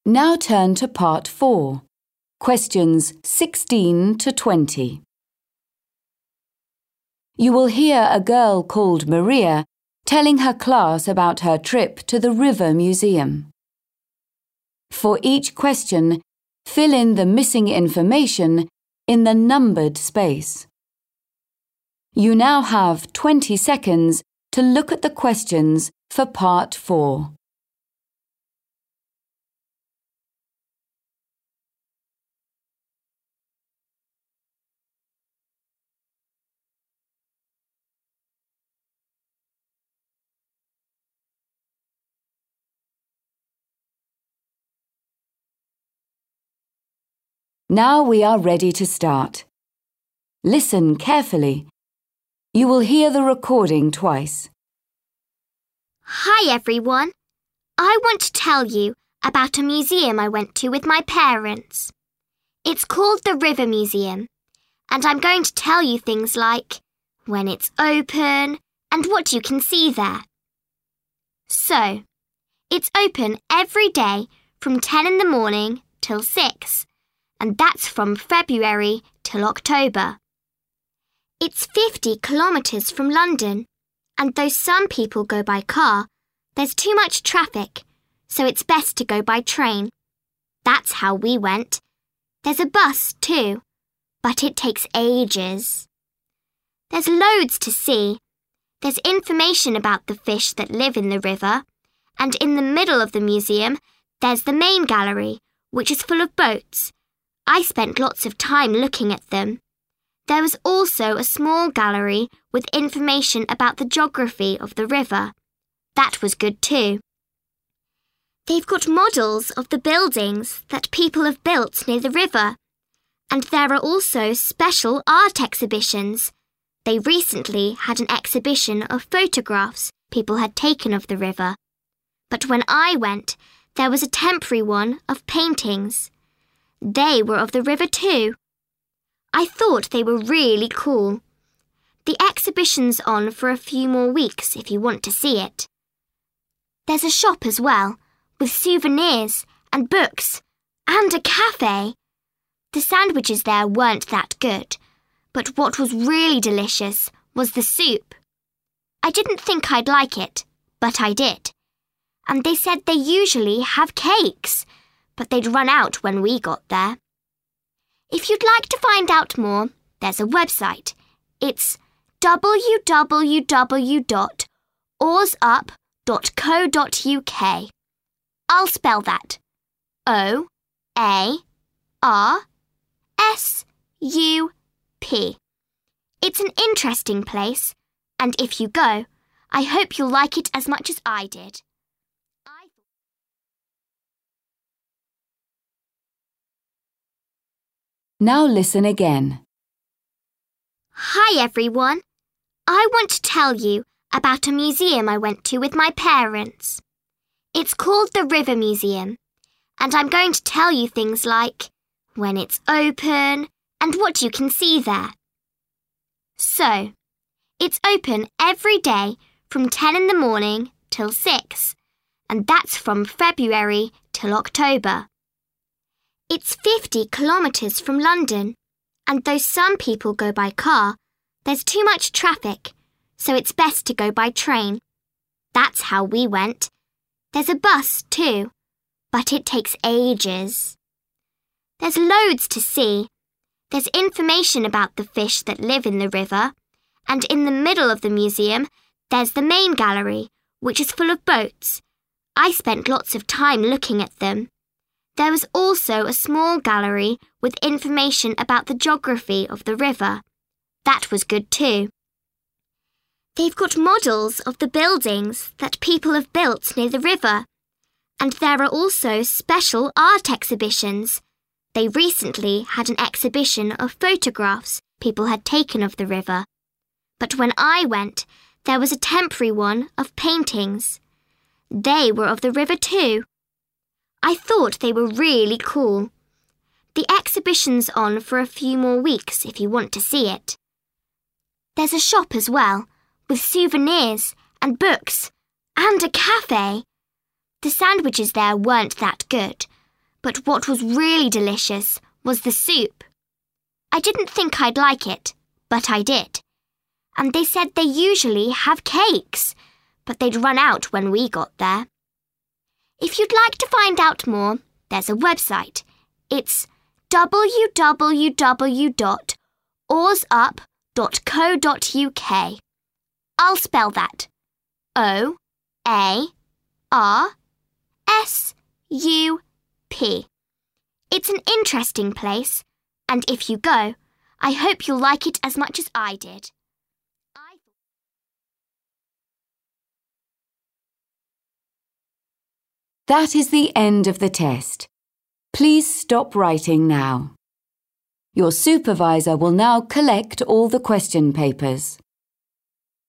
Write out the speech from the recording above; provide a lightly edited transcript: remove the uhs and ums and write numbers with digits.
Now turn to Part 4, questions 16 to 20. You will hear a girl called Maria telling her class about her trip to the River Museum. For each question, fill in the missing information in the numbered space. You now have 20 seconds to look at the questions for Part 4. Now we are ready to start. Listen carefully. You will hear the recording twice. Hi everyone. I want to tell you about a museum I went to with my parents. It's called the River Museum, and I'm going to tell you things like when it's open and what you can see there. So, it's open every day from 10 in the morning till 6. And that's from February till October. It's 50 kilometres from London, and though some people go by car, there's too much traffic, so it's best to go by train. That's how we went. There's a bus too, but it takes ages. There's loads to see. There's information about the fish that live in the river, and in the middle of the museum, there's the main gallery, which is full of boats. I spent lots of time looking at them. There was also a small gallery with information about the geography of the river. That was good too. They've got models of the buildings that people have built near the river. And there are also special art exhibitions. They recently had an exhibition of photographs people had taken of the river. But when I went, there was a temporary one of paintings. They were of the river too. I thought they were really cool. The exhibition's on for a few more weeks if you want to see it. There's a shop as well, with souvenirs and books, and a cafe. The sandwiches there weren't that good, but what was really delicious was the soup. I didn't think I'd like it, but I did. And they said they usually have cakes, but they'd run out when we got there. If you'd like to find out more, there's a website. It's www.oarsup.co.uk. I'll spell that. OARSUP. It's an interesting place, and if you go, I hope you'll like it as much as I did. Now listen again. Hi everyone. I want to tell you about a museum I went to with my parents. It's called the River Museum, and I'm going to tell you things like when it's open and what you can see there. So, it's open every day from 10 in the morning till 6, and that's from February till October. It's 50 kilometres from London, and though some people go by car, there's too much traffic, so it's best to go by train. That's how we went. There's a bus too, but it takes ages. There's loads to see. There's information about the fish that live in the river, and in the middle of the museum, there's the main gallery, which is full of boats. I spent lots of time looking at them. There was also a small gallery with information about the geography of the river. That was good too. They've got models of the buildings that people have built near the river. And there are also special art exhibitions. They recently had an exhibition of photographs people had taken of the river. But when I went, there was a temporary one of paintings. They were of the river too. I thought they were really cool. The exhibition's on for a few more weeks if you want to see it. There's a shop as well, with souvenirs and books, and a cafe. The sandwiches there weren't that good, But what was really delicious was the soup. I didn't think I'd like it, but I did. And they said they usually have cakes, but they'd run out when we got there. If you'd like to find out more, there's a website. It's www.oarsup.co.uk. I'll spell that. OARSUP. It's an interesting place, and if you go, I hope you'll like it as much as I did. That is the end of the test. Please stop writing now. Your supervisor will now collect all the question papers.